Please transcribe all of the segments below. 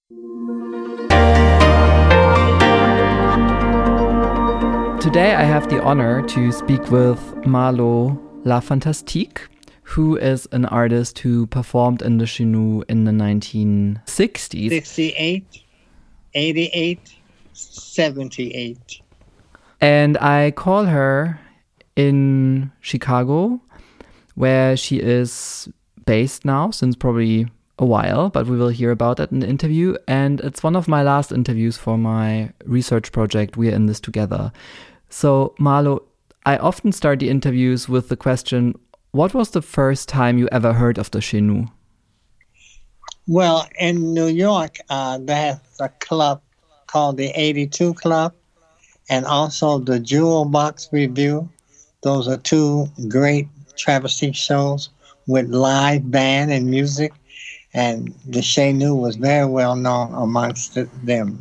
Today I have the honor to speak with Marlo La Fantastique, who is an artist who performed in the Chez Nous in the 1960s. 68, 88, 78. And I call her in Chicago, where she is based now since probably a while, but we will hear about that in the interview. And it's one of my last interviews for my research project. We're in this together. So, Marlo, I often start the interviews with the question, what was the first time you ever heard of the Chez Nous? Well, in New York, there's a club called the 82 Club and also the Jewel Box Review. Those are two great travesty shows with live band and music, and the Chez Nous was very well known amongst them.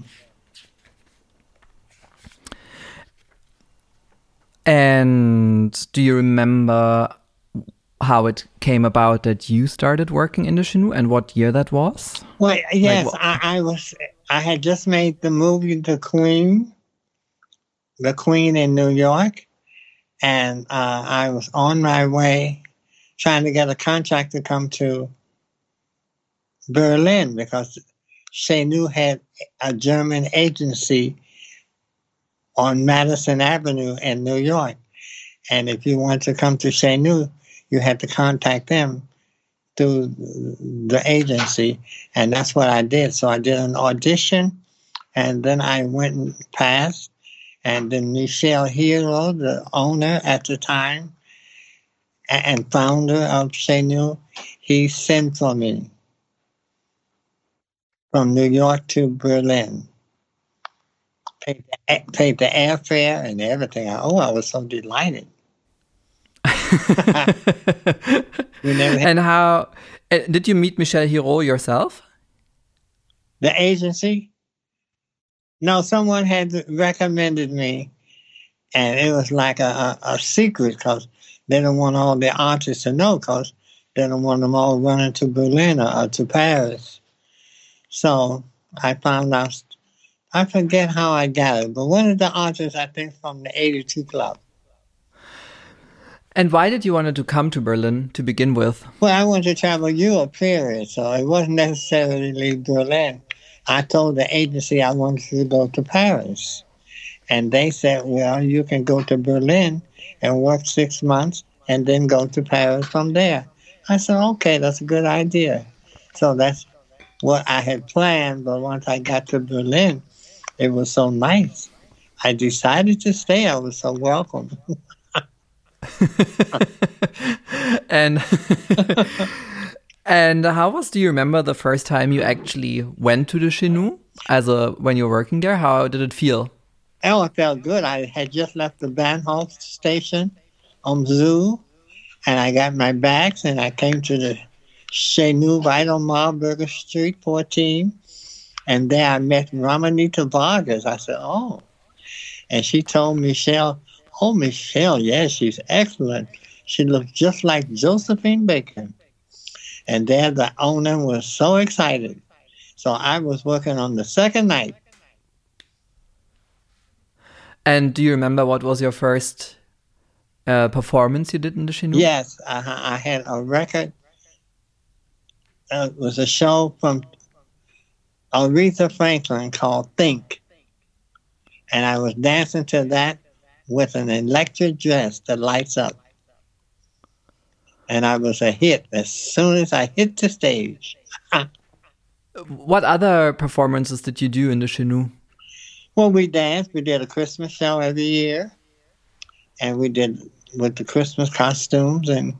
And do you remember how it came about that you started working in the Chez Nous and what year that was? Well, yes, I had just made the movie The Queen in New York, and I was on my way trying to get a contract to come to Berlin because Chez Nous had a German agency on Madison Avenue in New York. And if you wanted to come to Chez Nous, you had to contact them through the agency. And that's what I did. So I did an audition, and then I went and passed. And then Michel Hero, the owner at the time and founder of Chez Nous, he sent for me from New York to Berlin. Paid the airfare and everything. I was so delighted. And how did you meet Michel Hero yourself? The agency? No, someone had recommended me, and it was like a secret because they don't want all the artists to know because they don't want them all running to Berlin or to Paris. So I found out. I forget how I got it, but one of the artists, I think, from the 82 Club. And why did you want to come to Berlin to begin with? Well, I wanted to travel Europe, period, so it wasn't necessarily Berlin. I told the agency I wanted to go to Paris. And they said, well, you can go to Berlin and work 6 months and then go to Paris from there. I said, okay, that's a good idea. So that's what I had planned, but once I got to Berlin, it was so nice. I decided to stay. I was so welcome. And do you remember the first time you actually went to the Chez Nous when you were working there? How did it feel? Oh, it felt good. I had just left the Bahnhof station on Zoo, and I got my bags, and I came to the Chez Nous right on Marlborough Street, 14. And there I met Ramonita Vargas. I said, oh. And she told Michelle, oh, Michelle, yes, she's excellent. She looked just like Josephine Baker. And there the owner was so excited. So I was working on the second night. And do you remember what was your first performance you did in the Chez Nous? Yes, I had a record. It was a show from Aretha Franklin called Think. And I was dancing to that with an electric dress that lights up. And I was a hit as soon as I hit the stage. What other performances did you do in the Chez Nous? Well, we danced. We did a Christmas show every year. And we did with the Christmas costumes. And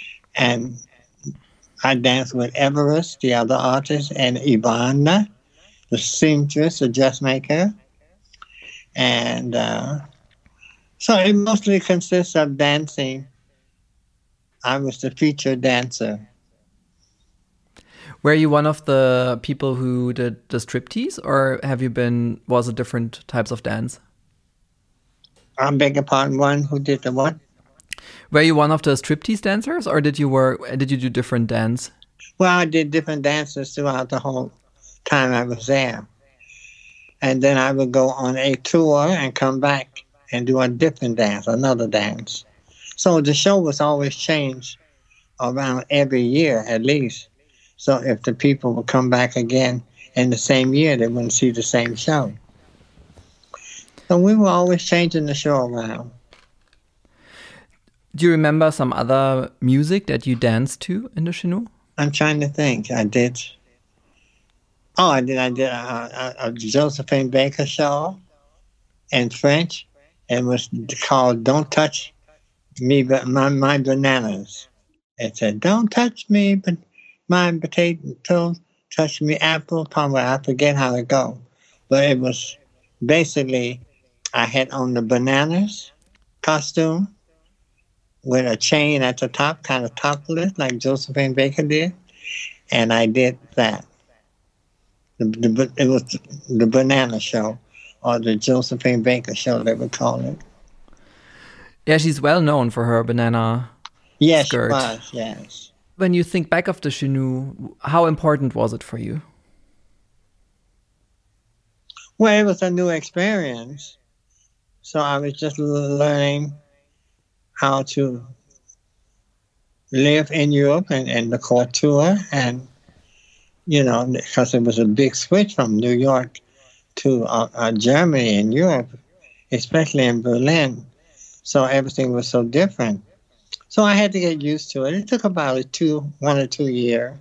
I danced with Everest, the other artist, and Ivana, the seamstress, the dressmaker. And so it mostly consists of dancing. I was the featured dancer. Were you one of the people who did the striptease, or was it different types of dance? I beg your pardon, one who did the what? Were you one of the striptease dancers, or did you do different dance? Well, I did different dances throughout the whole time I was there. And then I would go on a tour and come back and do a different dance, another dance. So the show was always changed around every year at least. So if the people would come back again in the same year, they wouldn't see the same show. So we were always changing the show around. Do you remember some other music that you danced to in the Chenoo? I'm trying to think. I did a Josephine Baker show in French. It was called "Don't Touch Me But My Bananas." It said, "Don't touch me but my potatoes, touch me apple pie." I forget how it go, but it was basically I had on the bananas costume with a chain at the top, kind of topless, like Josephine Baker did, and I did that. It was the banana show, or the Josephine Baker show, they would call it. Yeah, she's well known for her banana skirt. Yes, she was, yes. When you think back of the Chenoo, how important was it for you? Well, it was a new experience. So I was just learning how to live in Europe and the court tour, and because it was a big switch from New York to Germany and Europe, especially in Berlin. So everything was so different. So I had to get used to it. It took about 1 or 2 years.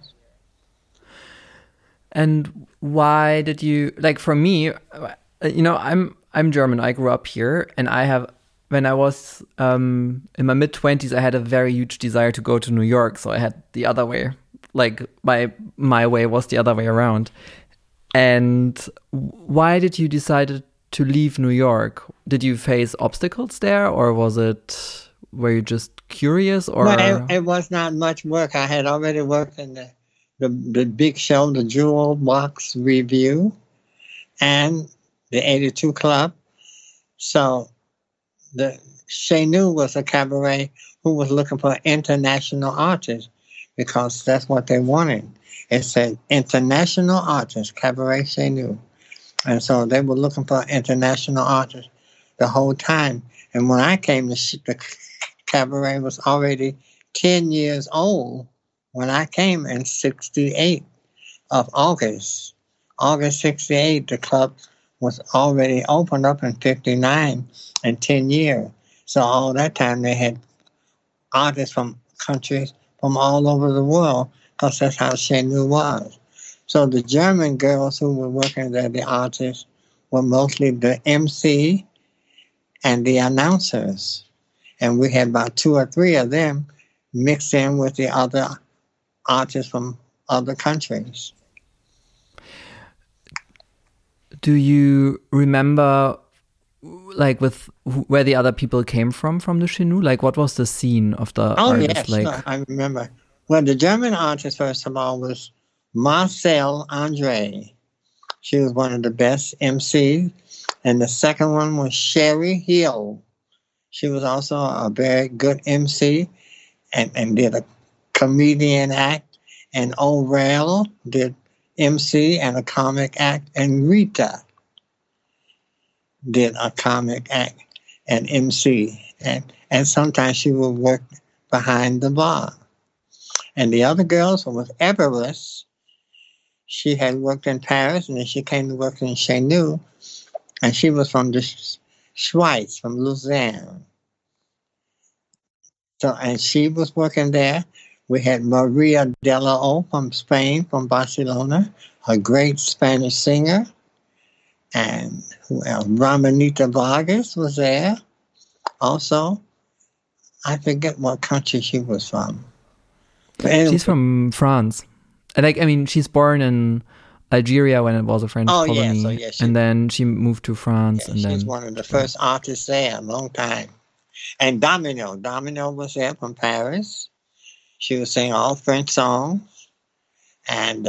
And why did you, like, for me, I'm German. I grew up here, and when I was in my mid-20s, I had a very huge desire to go to New York. So I had the other way. Like my way was the other way around. And why did you decide to leave New York? Did you face obstacles there, or were you just curious? Or well, it was not much work. I had already worked in the big show, the Jewel Box Review, and the 82 Club. So the Chenoo was a cabaret who was looking for international artists, because that's what they wanted. It said international artists, Cabaret Chenoo. And so they were looking for international artists the whole time. And when I came, the cabaret was already 10 years old when I came in 68 of August. August 68, the club was already opened up in 59 in 10 years. So all that time they had artists from countries from all over the world, because that's how Chenoo was. So the German girls who were working there, the artists, were mostly the MC and the announcers. And we had about 2 or 3 of them mixed in with the other artists from other countries. Do you remember, like, with where the other people came from the Chenoo? Like, what was the scene of the artists? Yes, like? sure, I remember. Well, the German artist, first of all, was Marcel Andre. She was one of the best MCs. And the second one was Sherry Hill. She was also a very good MC and did a comedian act. And O'Reilly did MC and a comic act. And Rita did a comic act and MC. And sometimes she would work behind the bar. And the other girls was Everest. She had worked in Paris, and then she came to work in Chenoo. And she was from the Schweiz, from Lausanne. So, and she was working there. We had Maria de la O from Spain, from Barcelona, a great Spanish singer. And who else? Ramonita Vargas was there. Also, I forget what country she was from. Anyway, she's from France. She's born in Algeria when it was a French colony. And then she moved to France. Yeah, she was one of the first artists there, a long time. And Domino was there from Paris. She was singing all French songs. And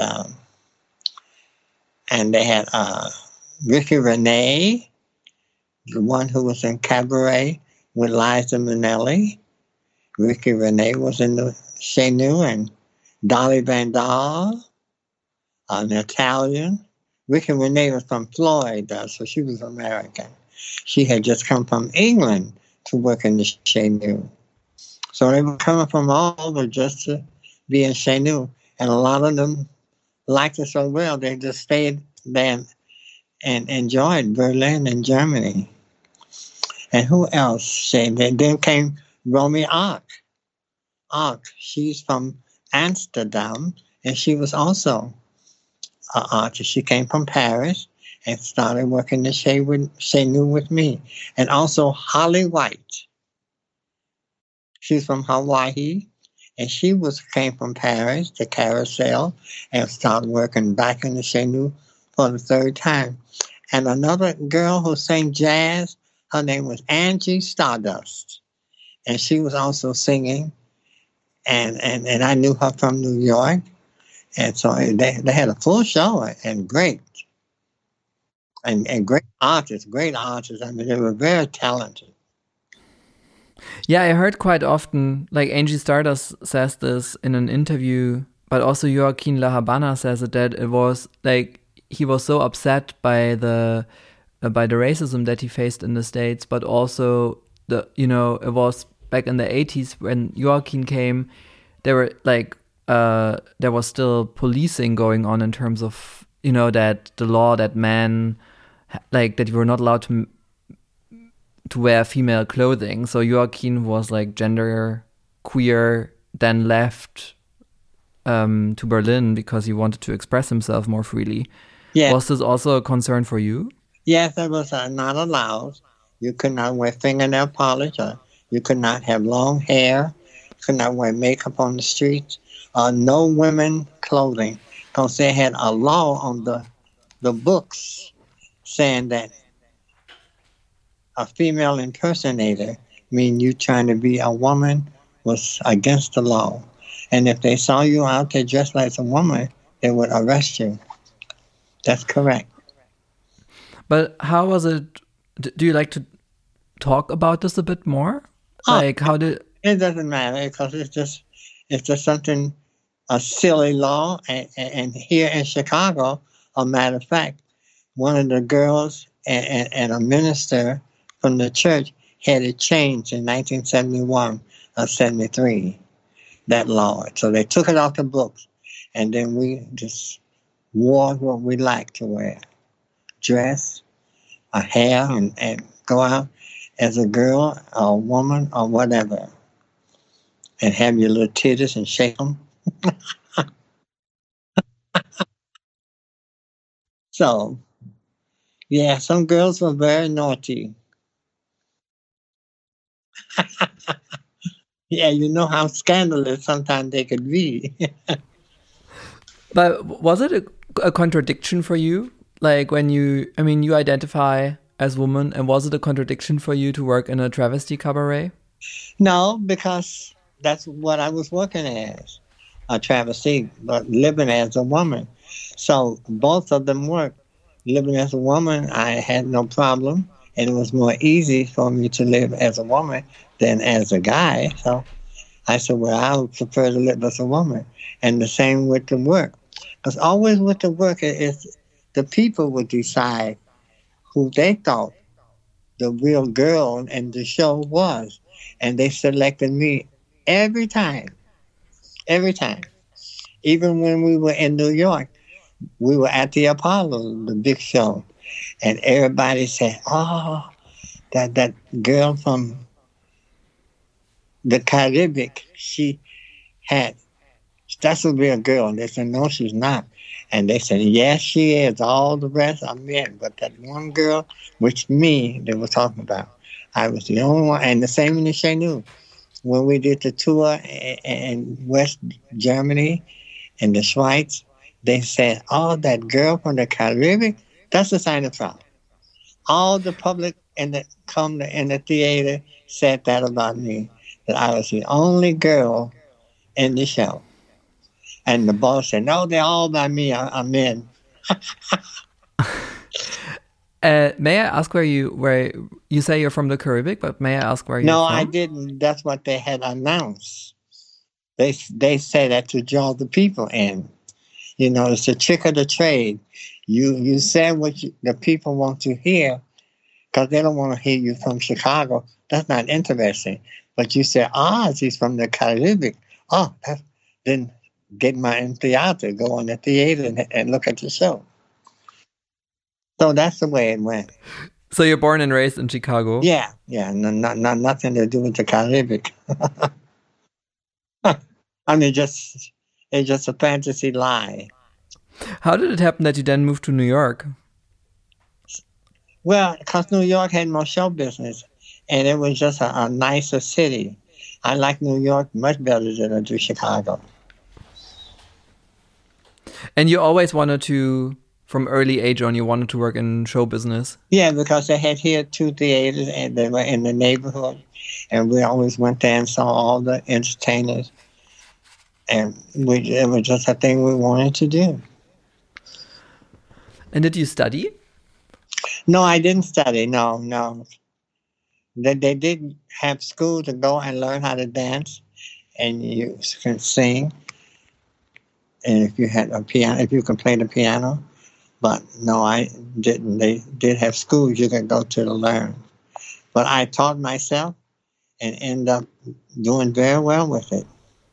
they had Ricky Renee, the one who was in Cabaret with Liza Minnelli. Ricky Renee was in the Chenoo, and Dolly Vandal, an Italian, Ricky Renee was from Florida, so she was American. She had just come from England to work in the Chez Nous. So they were coming from all over just to be in Chez Nous. And a lot of them liked it so well, they just stayed there and enjoyed Berlin and Germany. And who else? Then came Romy Ark. She's from Amsterdam, and she was also an artist. She came from Paris and started working the Chez Nous with me. And also Holly White. She's from Hawaii, and she came from Paris, the Carousel, and started working back in the Chez Nous for the third time. And another girl who sang jazz, her name was Angie Stardust. And she was also singing, and I knew her from New York. And so they had a full show, and great. And great artists. I mean, they were very talented. Yeah, I heard quite often, like Angie Stardust says this in an interview, but also Joaquin La Habana says it, that it was like he was so upset by the racism that he faced in the States, but also it was back in the 80s when Joaquin came, there were like there was still policing going on in terms of that the law that men like that you were not allowed to wear female clothing. So Joaquin was like gender queer, then left to Berlin because he wanted to express himself more freely. Yeah. Was this also a concern for you? Yes, it was not allowed. You could not wear fingernail polish, or you could not have long hair, you could not wear makeup on the streets, no women clothing, because they had a law on the books saying that a female impersonator, mean you trying to be a woman, was against the law. And if they saw you out there dressed like a woman, they would arrest you. That's correct. But how was it? Do you like to talk about this a bit more? Like how did it? Doesn't matter because it's just something, a silly law. And here in Chicago, a matter of fact, one of the girls and a minister from the church had it changed in 1971 or 73, that law. So they took it off the books, and then we just wore what we liked to wear. Dress, a hair, and go out as a girl or a woman or whatever. And have your little titties and shake them. So, yeah, some girls were very naughty. Yeah, you know how scandalous sometimes they could be. But was it a contradiction for you? Like when you identify as woman, and was it a contradiction for you to work in a travesty cabaret? No, because that's what I was working as, a travesty, but living as a woman. So both of them worked. Living as a woman, I had no problem, and it was more easy for me to live as a woman than as a guy. So I said, well, I would prefer to live as a woman. And the same with the work. Because always with the work, it's the people would decide who they thought the real girl in the show was. And they selected me every time. Every time. Even when we were in New York, we were at the Apollo, the big show. And everybody said, oh, that girl from the Caribbean, that's a real girl. And they said, no, she's not. And they said, yes, she is. All the rest are men. But that one girl, which me, they were talking about, I was the only one. And the same in the Chez Nous. When we did the tour in West Germany and the Schweiz, they said, oh, that girl from the Caribbean, that's a sign of trouble. All the public in the theater said that about me, that I was the only girl in the show. And the boss said, no, they're all by me, I'm men. May I ask where you say you're from the Caribbean, but may I ask where you're from? No, I didn't. That's what they had announced. They say that to draw the people in. You know, it's a trick of the trade. You said what the people want to hear because they don't want to hear you from Chicago. That's not interesting. But you said, he's from the Caribbean. Oh, then get my theater, go on the theater and look at the show. So that's the way it went. So you're born and raised in Chicago? Yeah. Nothing to do with the Caribbean. I mean, it's just a fantasy lie. How did it happen that you then moved to New York? Well, because New York had more show business, and it was just a nicer city. I like New York much better than I do Chicago. And you always wanted to, from early age on, you wanted to work in show business? Yeah, because they had here 2 theaters, and they were in the neighborhood, and we always went there and saw all the entertainers, and it was just a thing we wanted to do. And did you study? No, I didn't study. No. They did have school to go and learn how to dance, and you can sing. And if you had a piano, if you can play the piano, but no, I didn't. They did have schools you could go to learn, but I taught myself and ended up doing very well with it.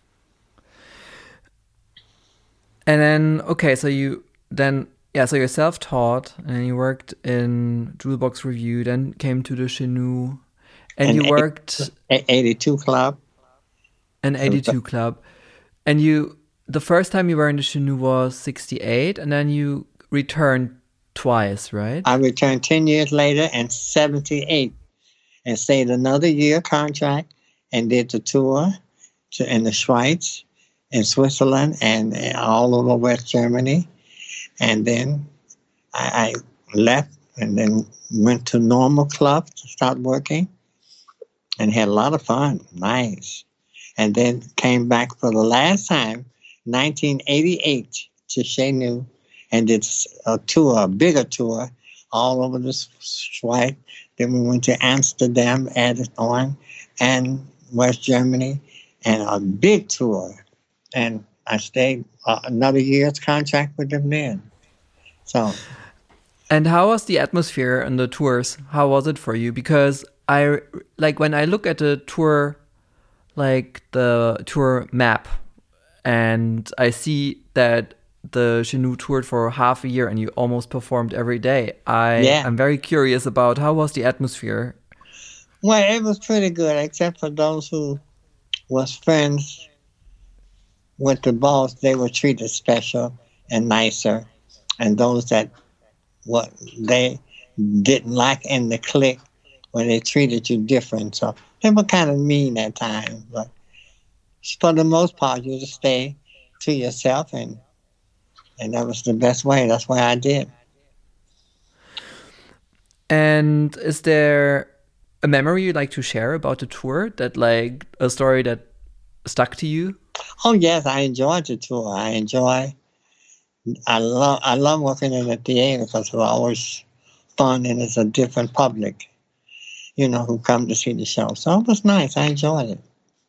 And then, okay, so you're self-taught, and you worked in Jewel Box Revue, then came to the Chez-Nous, and you worked... 82 Club. An 82 Club. And the first time you were in the Chez-Nous was 68, and then you returned twice, right? I returned 10 years later in 78 and stayed another year contract and did the tour in the Schweiz, in Switzerland, and all over West Germany. And then I left and then went to Normal Club to start working and had a lot of fun. Nice. And then came back for the last time, 1988, to Chez-Nous and did a bigger tour all over the Schweiz. Then we went to Amsterdam, added on, and West Germany, and a big tour. And I stayed another year's contract with them then. So. And how was the atmosphere and the tours? How was it for you? Because when I look at the tour, like the tour map, and I see that the Chez-Nous toured for half a year and you almost performed every day. I'm very curious about how was the atmosphere? Well, it was pretty good, except for those who was friends with the boss. They were treated special and nicer. And those that what they didn't like in the clique, when they treated you different. So they were kind of mean at times. But for the most part, you just stay to yourself, and that was the best way. That's why I did. And is there a memory you'd like to share about the tour, that like a story that stuck to you? Oh yes, I enjoyed the tour. I love working in the theater because it's always fun and it's a different public, who come to see the show. So it was nice. I enjoyed it.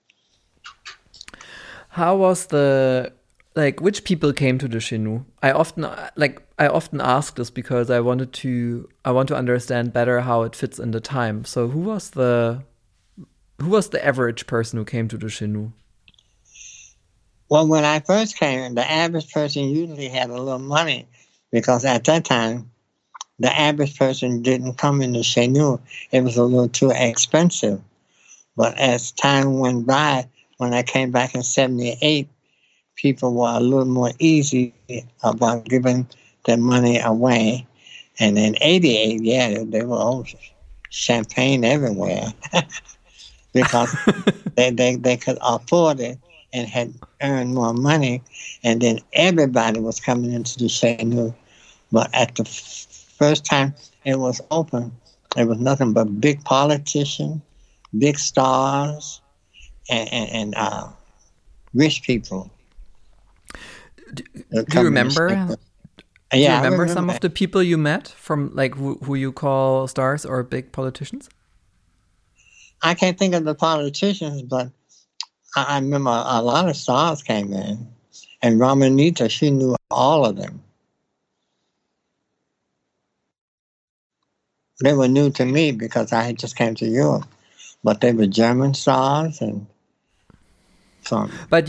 How was which people came to the Chez-Nous? I often ask this because I want to understand better how it fits in the time. So who was the average person who came to the Chez-Nous? Well, when I first came, the average person usually had a little money because at that time, the average person didn't come into Chez-Nous. It was a little too expensive. But as time went by, when I came back in 78, people were a little more easy about giving their money away. And in 88, they were champagne everywhere because they could afford it and had earned more money. And then everybody was coming into the Chez-Nous. But at the first time it was open, there was nothing but big politicians, big stars, and rich people. Do you remember? Do you remember some of the people you met from, like, who you call stars or big politicians? I can't think of the politicians, but I remember a lot of stars came in. And Ramonita, she knew all of them. They were new to me because I had just came to Europe, but they were German stars and from.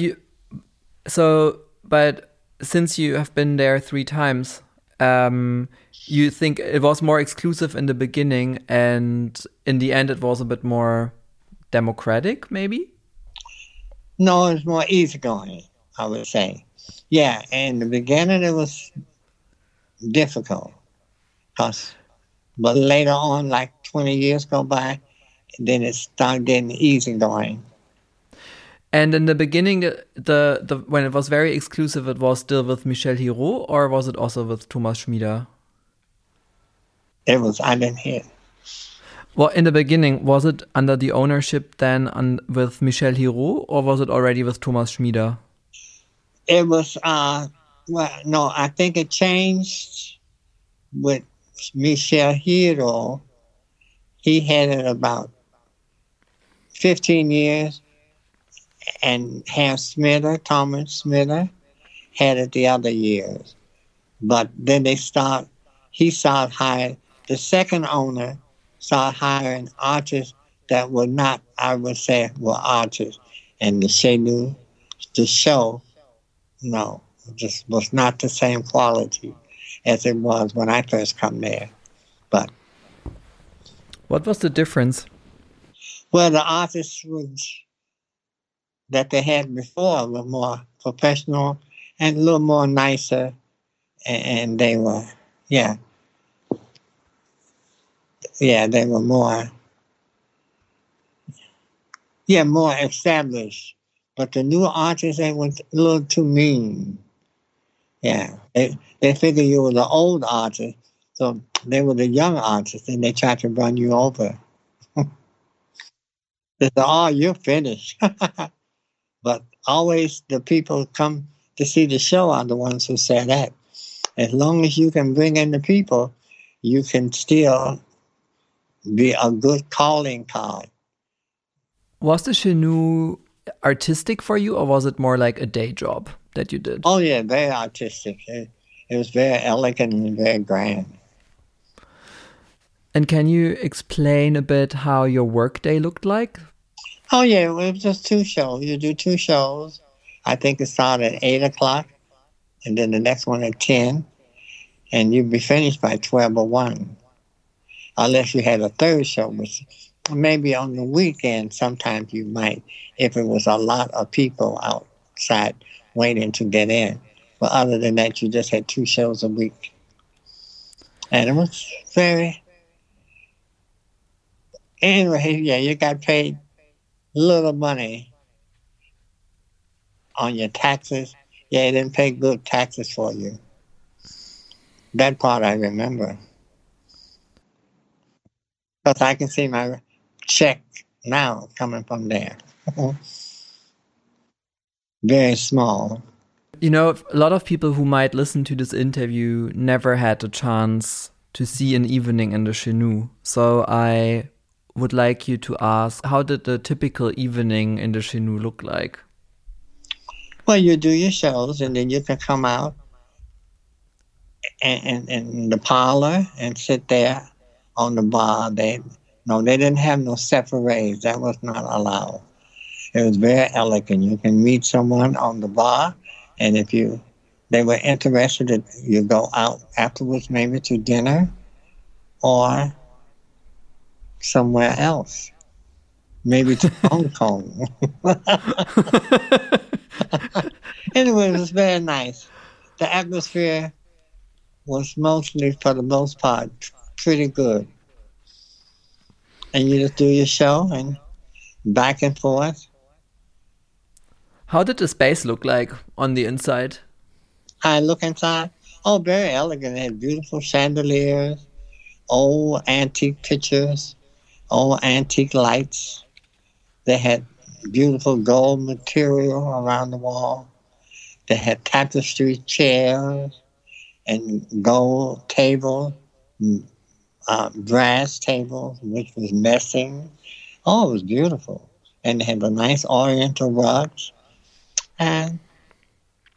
But since you have been there 3 times, you think it was more exclusive in the beginning, and in the end, it was a bit more democratic, maybe? No, it was more easygoing, I would say. Yeah, in the beginning it was difficult, but later on, like 20 years go by, then it started getting easygoing. And in the beginning, the when it was very exclusive, it was still with Michel Hirault, or was it also with Thomas Schmieder? I didn't hear. Well, in the beginning, was it under the ownership then with Michel Hirault, or was it already with Thomas Schmieder? It was, no, I think it changed with Michel Hirault. He had it about 15 years, and Thomas Schmieder, had it the other years. But then he started hiring, the second owner started hiring artists that were not, I would say, were artists. And the show, no, just was not the same quality as it was when I first come there. But what was the difference? Well, the artists that they had before were more professional and a little more nicer, and they were, they were more established. But the new artists, they were a little too mean. Yeah, they figure you were the old artist, so they were the young artists, and they tried to run you over. They said, "Oh, you're finished." But always the people come to see the show are the ones who say that. As long as you can bring in the people, you can still be a good calling card. Was the Chez Nous artistic for you, or was it more like a day job that you did? Oh, yeah, very artistic. It was very elegant and very grand. And can you explain a bit how your workday looked like? Oh, yeah, it was just 2 shows. You do 2 shows. I think it started at 8 o'clock, and then the next one at 10, and you'd be finished by 12 or 1. Unless you had a third show, which maybe on the weekend, sometimes you might, if it was a lot of people outside waiting to get in. But other than that, you just had 2 shows a week. And it was very... Anyway, yeah, you got paid little money on your taxes. Yeah, they didn't pay good taxes for you. That part I remember. Because I can see my check now coming from there. Very small. You know, a lot of people who might listen to this interview never had the chance to see an evening in the Chez Nous. So I would like you to ask, how did the typical evening in the Chez Nous look like? Well, you do your shows, and then you can come out and in the parlor and sit there on the bar. They didn't have no separates. That was not allowed. It was very elegant. You can meet someone on the bar, and if they were interested, you go out afterwards, maybe to dinner or somewhere else, maybe to Hong Kong. Anyway, it was very nice. The atmosphere was mostly, for the most part, pretty good. And you just do your show and back and forth. How did the space look like on the inside? I look inside. Oh, very elegant. It had beautiful chandeliers, old antique pictures, old antique lights. They had beautiful gold material around the wall. They had tapestry chairs and gold tables, brass tables, which was messing. Oh, it was beautiful. And they had the nice oriental rugs. And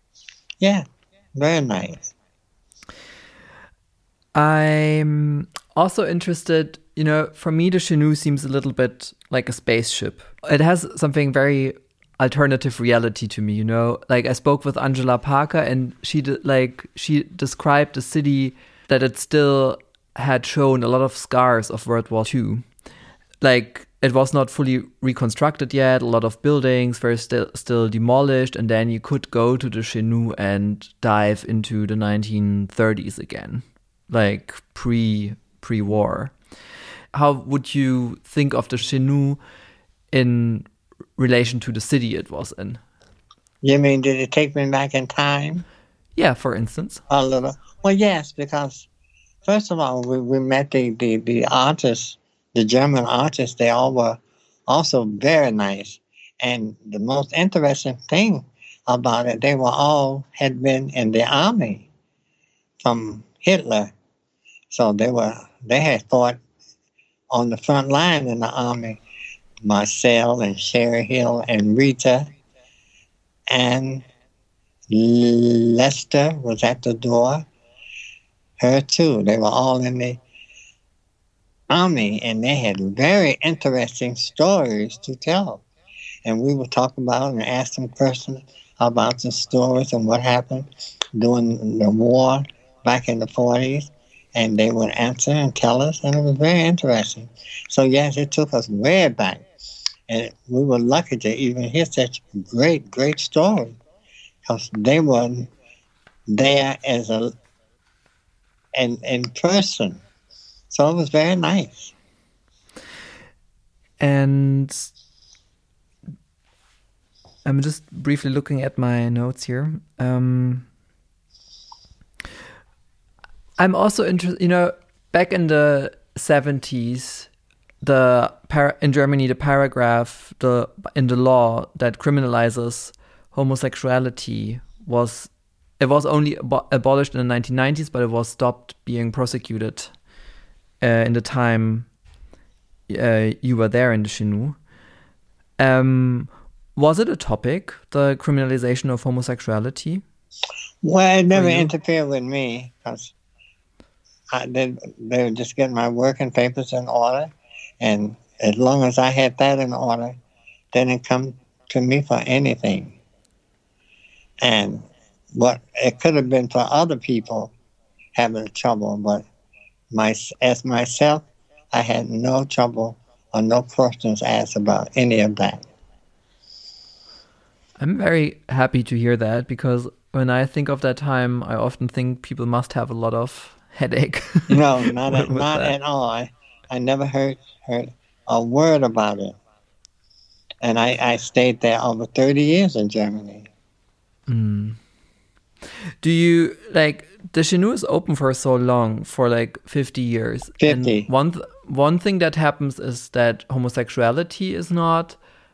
very nice. I'm also interested, for me, the Chenoo seems a little bit like a spaceship. It has something very alternative reality to me, Like I spoke with Angela Parker, and she described the city that it still had shown a lot of scars of World War II. Like it was not fully reconstructed yet. A lot of buildings were still demolished, and then you could go to the Chenoo and dive into the 1930s again, like pre-war. How would you think of the Chenoo in relation to the city it was in? You mean, did it take me back in time? Yeah, for instance. A little. Well, yes, because first of all, we met the artists, the German artists. They all were also very nice. And the most interesting thing about it, they had been in the army from Hitler. So they had fought on the front line in the army. Marcel and Sherry Hill and Rita and Lester was at the door. Her too. They were all in the army, and they had very interesting stories to tell. And we would talk about and ask them questions about the stories and what happened during the war back in the 40s. And they would answer and tell us, and it was very interesting. So yes, it took us way back. And we were lucky to even hear such great, great stories, because they were there in person. So it was very nice. And I'm just briefly looking at my notes here. I'm also interested, back in the 70s, in Germany, the paragraph in the law that criminalizes homosexuality was only abolished in the 1990s, but it was stopped being prosecuted in the time you were there in the Chenoo. Was it a topic, the criminalization of homosexuality? Well, it never interfered with me, because they were just getting my working papers in order. And as long as I had that in order, they didn't come to me for anything. And it could have been for other people having trouble, but as myself, I had no trouble or no questions asked about any of that. I'm very happy to hear that, because when I think of that time, I often think people must have a lot of headache. No, not at all. I never heard a word about it. And I stayed there over 30 years in Germany. Mm. Do you, the Chenoo is open for so long, for 50 years. 50. And one thing that happens is that homosexuality is not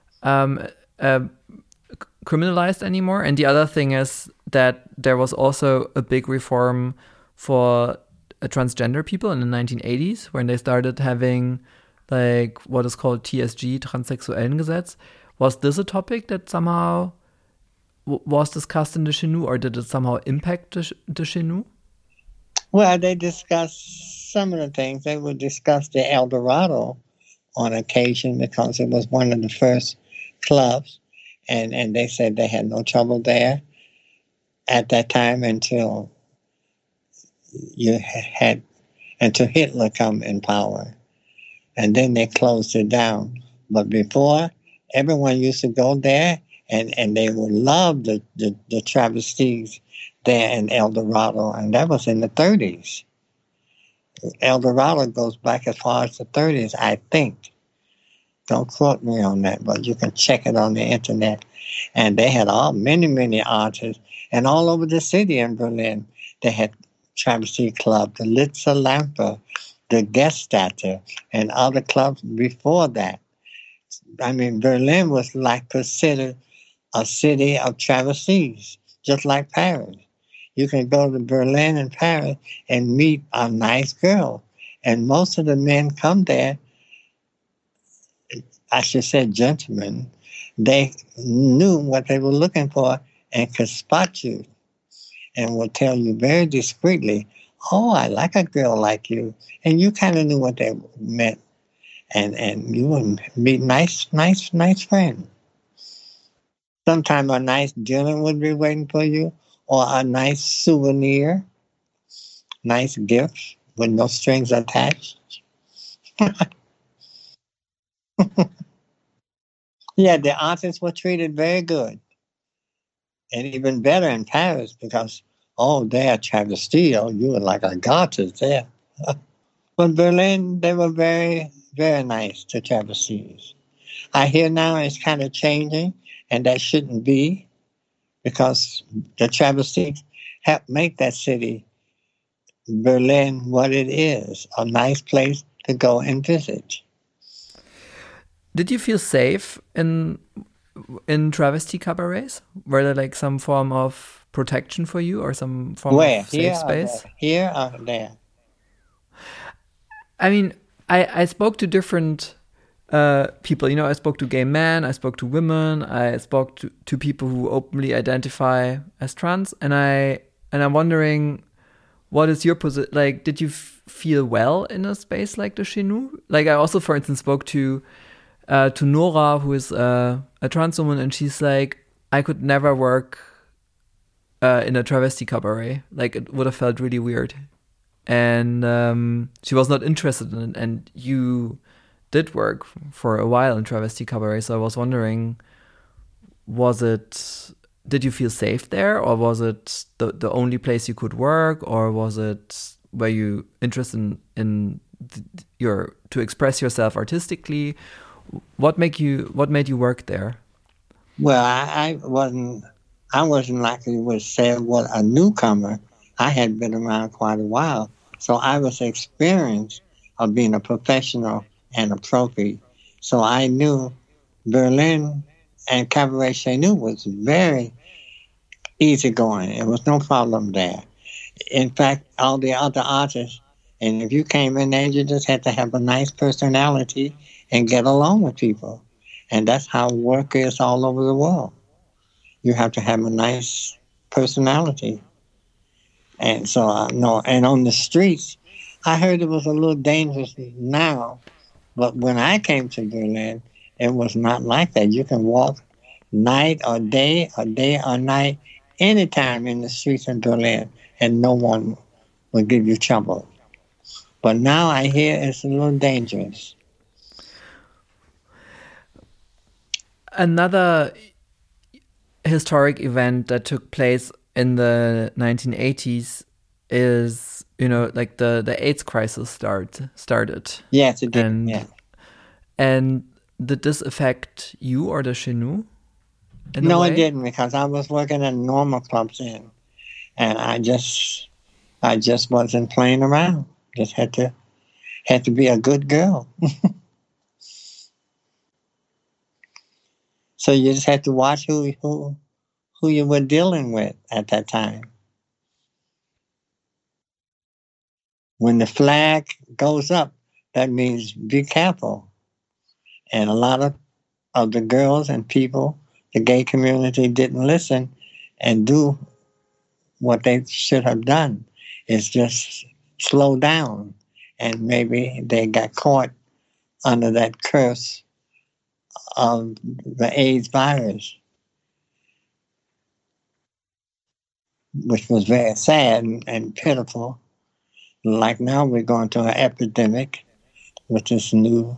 criminalized anymore. And the other thing is that there was also a big reform for transgender people in the 1980s, when they started having what is called TSG, Transsexuellengesetz. Was this a topic that somehow was discussed in the Chenoo, or did it somehow impact the Chenoo? Well, they discussed some of the things. They would discuss the El Dorado on occasion, because it was one of the first clubs, and they said they had no trouble there at that time until Hitler come in power. And then they closed it down. But before, everyone used to go there, and they would love the travesties there in El Dorado, and that was in the 30s. El Dorado goes back as far as the 30s, I think. Don't quote me on that, but you can check it on the internet. And they had many artists, and all over the city in Berlin, they had travesty club, the Litzer Lampe, the Gestatte, and other clubs before that. I mean, Berlin was considered a city of travesties, just like Paris. You can go to Berlin and Paris and meet a nice girl. And most of the men come there, I should say gentlemen, they knew what they were looking for and could spot you, and will tell you very discreetly Oh, I like a girl like you. And you kind of knew what that meant. And you would be nice friend. Sometimes a nice dinner would be waiting for you, or a nice souvenir, nice gift with no strings attached. Yeah, the artists were treated very good, and even better in Paris because, oh, there, Travis Steele, you were like a goddess there. But Berlin, they were very nice to Travis Steele. I hear now it's kind of changing, and that shouldn't be because the travesties helped make that city, Berlin, what it is, a nice place to go and visit. Did you feel safe in travesty cabarets? Were there like some form of protection for you or some form Where? of safe space? Here or there? I mean, I spoke to different people. You know, I spoke to gay men, I spoke to women, I spoke to people who openly identify as trans, and I'm wondering, what is your position? Like, did you feel well in a space like the Chez Nous? Like, I also, for instance, spoke to Nora, who is a trans woman, and she's like, I could never work in a travesti cabaret. Like, it would have felt really weird. And she was not interested in it. And you did work for a while in travesti cabaret, so I was wondering, did you feel safe there, or was it the only place you could work, or were you interested in to express yourself artistically? What made you work there? Well, I wasn't like you would say what a newcomer. I had been around quite a while, so I was experienced of being a professional and a trophy. So I knew Berlin and Cabaret Chez Nous was very easygoing. There was no problem there. In fact, all the other artists, and if you came in there, you just had to have a nice personality and get along with people. And that's how work is all over the world. You have to have a nice personality. And so, no, and on the streets, I heard it was a little dangerous now, but when I came to Berlin, it was not like that. You can walk night or day or night, anytime in the streets in Berlin, and no one will give you trouble. But now I hear it's a little dangerous. Another historic event that took place in the 1980s is, you know, like the AIDS crisis started. Yes, it did. And did this affect you or the Chez Nous? No, it didn't, because I was working at normal clubs then, and I just wasn't playing around. Just had to be a good girl. So you just had to watch who you were dealing with at that time. When the flag goes up, that means be careful. And a lot of the girls and people, the gay community, didn't listen and do what they should have done. It's just slow down. And maybe they got caught under that curse of the AIDS virus, which was very sad and pitiful. Like now we're going through an epidemic with this new.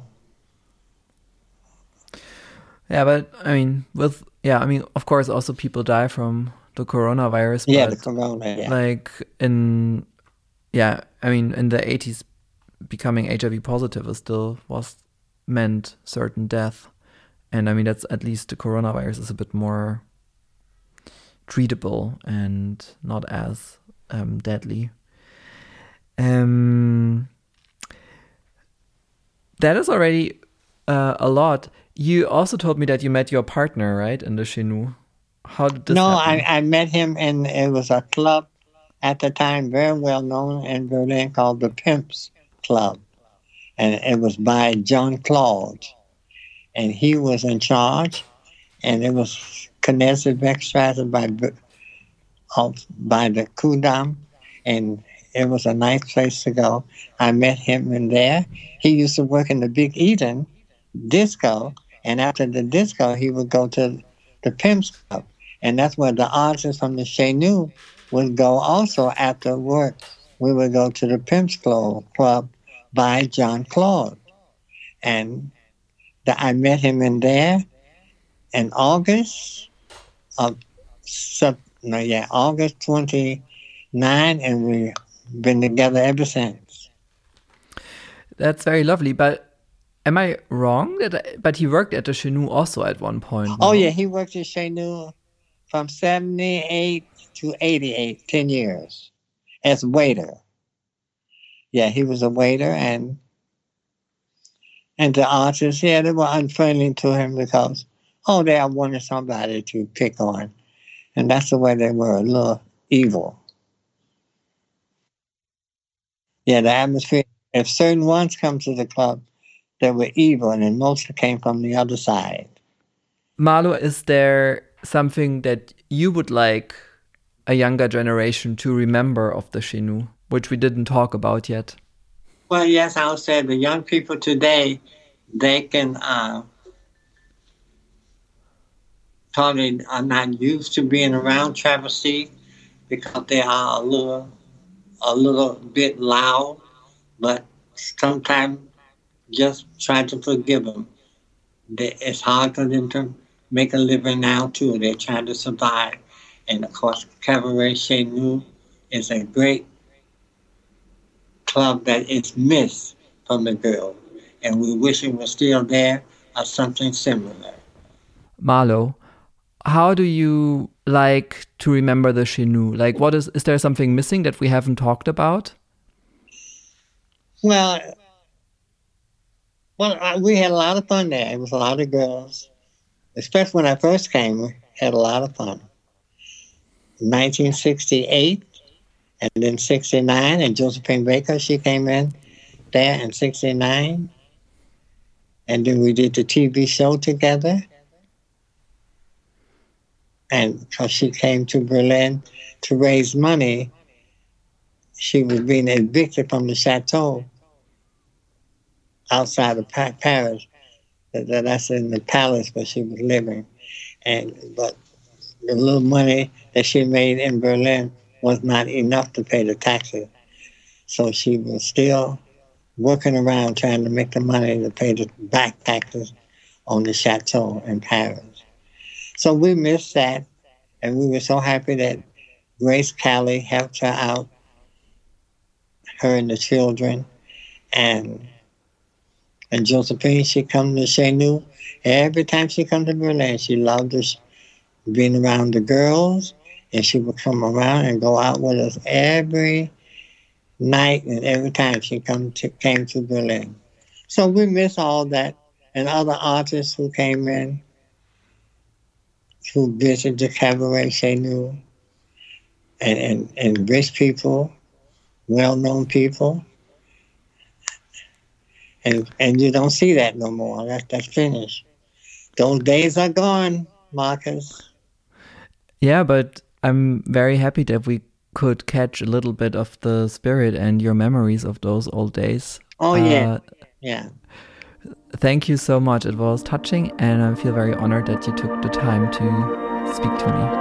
Yeah, but I mean, of course, also people die from the coronavirus. Yeah, the corona. Yeah. Like in the 80s, becoming HIV positive was meant certain death. And I mean, that's, at least the coronavirus is a bit more treatable and not as deadly. That is already a lot. You also told me that you met your partner, right, in the Chez Nous. How did this happen? I met him, and it was a club at the time very well known in Berlin called the Pimps Club. And it was by John Claude. And he was in charge, and it was Knesset Beckstrasse by the Kudam, and it was a nice place to go. I met him in there. He used to work in the Big Eden disco, and after the disco, he would go to the Pimps Club, and that's where the artists from the Chez Nous would go also after work. We would go to the Pimps Club by John Claude, and I met him in there in August of August 29, and we've been together ever since. That's very lovely, but am I wrong? But he worked at the Chez Nous also at one point. Oh, yeah, he worked at Chez Nous from 78 to 88, 10 years, as waiter. Yeah, he was a waiter, and the artists, yeah, they were unfriendly to him because, they wanted somebody to pick on. And that's the way they were, a little evil. Yeah, the atmosphere, if certain ones come to the club, they were evil, and most came from the other side. Marlo, is there something that you would like a younger generation to remember of the Chez Nous, which we didn't talk about yet? Well, yes, I would say the young people today, they can probably are not used to being around travesty because they are a little bit loud, but sometimes just try to forgive them. It's hard for them to make a living now, too. They're trying to survive. And, of course, Cabaret Chez Nous is a great club that is missed from the girls. And we wish it was still there or something similar. Marlo, how do you like to remember the Chez Nous? Like, is there something missing that we haven't talked about? Well, we had a lot of fun there. It was a lot of girls. Especially when I first came, we had a lot of fun. 1968, and then 69, and Josephine Baker, she came in there in 69. And then we did the TV show together. And because she came to Berlin to raise money, she was being evicted from the chateau outside of Paris. That's in the palace where she was living. But the little money that she made in Berlin was not enough to pay the taxes. So she was still working around trying to make the money to pay the back taxes on the chateau in Paris. So we missed that, and we were so happy that Grace Kelly helped her out, her and the children, and Josephine, she come to Chez Nous. Every time she come to Berlin, she loved being around the girls, and she would come around and go out with us every night and every time she came to Berlin. So we miss all that, and other artists who came in, who visited the Cabaret Chez Nous, and rich people, well-known people. And you don't see that no more. That's finished. Those days are gone, Marcus. Yeah, but I'm very happy that we could catch a little bit of the spirit and your memories of those old days. Oh, yeah. Yeah. Thank you so much. It was touching, and I feel very honored that you took the time to speak to me.